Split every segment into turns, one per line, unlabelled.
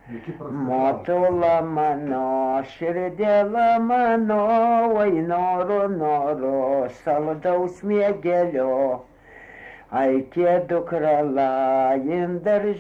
Motula mano, širdėla mano, oi noru, saldaus mėgelio. Aikie dukrala, jin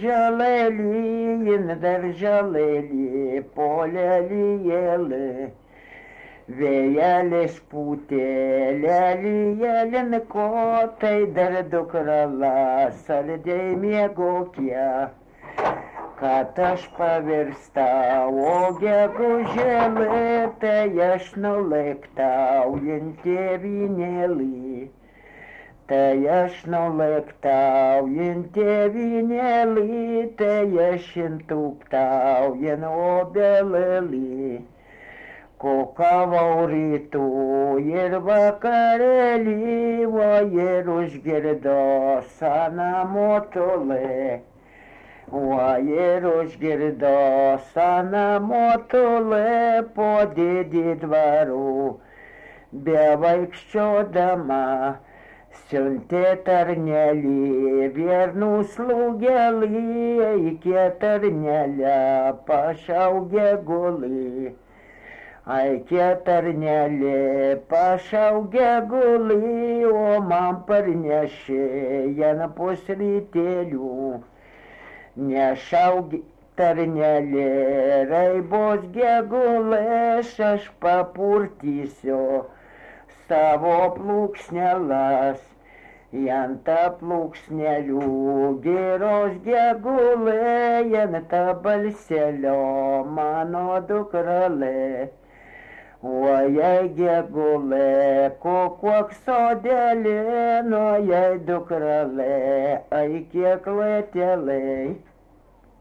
darželėlį, polelį. Vėjelis pūtė, lelį kotai dar dukrala, saldžiai miegokie. Kad aš pavirstau, o gegužėlį, tai aš nulaiktauju tėvynėlį. Tai aš nulaiktauju tėvynėlį, tai aš intūptauju obelėlį. Kokavau rytų ir vakarėlį, o ir užgirdo seną motulį. O ir užgirdo seną motulį po didį dvarų, bevaikščiodama. Siuntė tarnelį, viernų slūgelį, eikė tarnelę, pašaugė gulį. Eikė tarnelė, pašaugė gulį, o man parnešė jan pusrytėlių. Nešaugė tarnelė, raibos gegulės, aš papurtysiu savo plūksnelas. Janta plūksnelių geros gegulė, janta balselio mano dukralė. O jei gegulė, koks sodelė, nu jei dukralė, ai kiek laitelė.